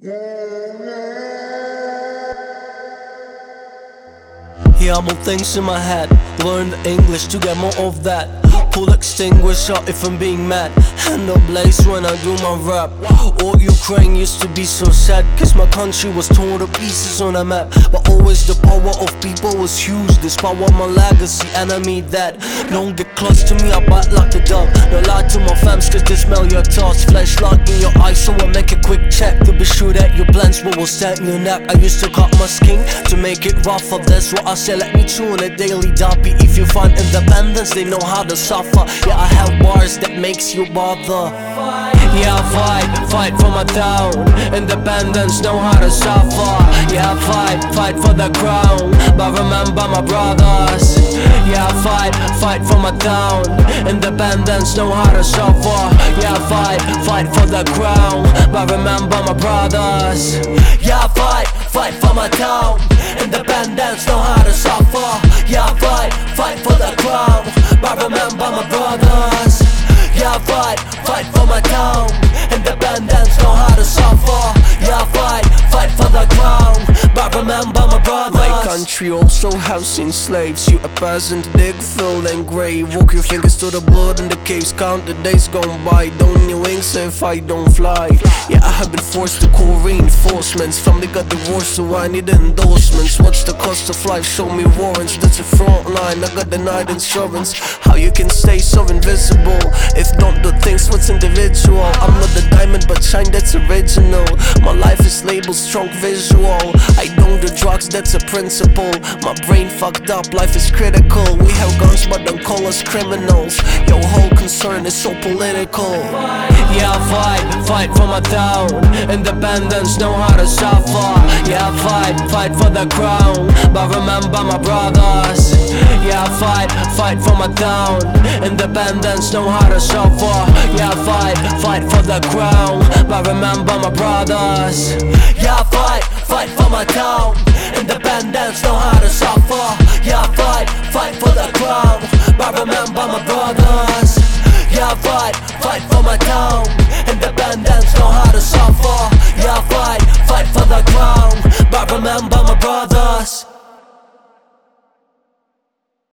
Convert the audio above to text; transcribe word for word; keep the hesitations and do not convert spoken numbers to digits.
Yeah, more things in my head. Learn the English to get more of that. Pull extinguisher if I'm being mad. And a blaze when I do my rap. All Ukraine used to be so sad, cause my country was torn to pieces on a map. But always the power of people was huge. This power my legacy, enemy that don't get close to me, I bite like a dog. No lie to my fams cause they smell your thoughts. Flesh locked in your eyes, so I make a quick check to be sure that your plans will stand your neck. I used to cut my skin to make it rougher. That's what I say, let me chew on a daily doppy. If you find independence, they know how to suffer. Yeah, I have bars that makes you bother. Yeah, I fight, fight for my town. Independence, know how to suffer. Yeah, I fight, fight for the crown, but remember my brothers. Yeah, I fight, fight for my town. Independence, know how to suffer. Yeah, I fight, fight for the crown, but remember my brothers. Yeah, I fight, fight for my town. Independence, know how to suffer. Yeah, I fight, fight for the crown, but remember my brothers. Yeah, I fight, fight for my town. Independence, know how to suffer. Yeah, I fight, fight for the crown, but remember my brothers. My country also housing slaves. You a peasant, dig, fill and grave. Walk your fingers to the blood in the caves. Count the days gone by. Don't your wings if I don't fly. Yeah, I have been forced to call reinforcements. Family got divorced, so I need endorsements. What's the cost of life? Show me warrants. That's a front line, I got denied insurance. How you can stay so invisible if don't do things what's individual? I'm not the diamond but shine, that's original. My life is labeled strong visual. I don't do drugs, that's a principle. My brain fucked up, life is critical. We have guns but don't call us criminals. Your whole concern is so political. Yeah, I fight, fight for my town. Independence, know how to suffer. Yeah, I fight, fight for the crown, but remember my brothers. Yeah, I fight, fight for my town. Independence, know how to suffer. Yeah, I fight, fight for the crown, but remember my brothers. Yeah, I fight, fight for my town.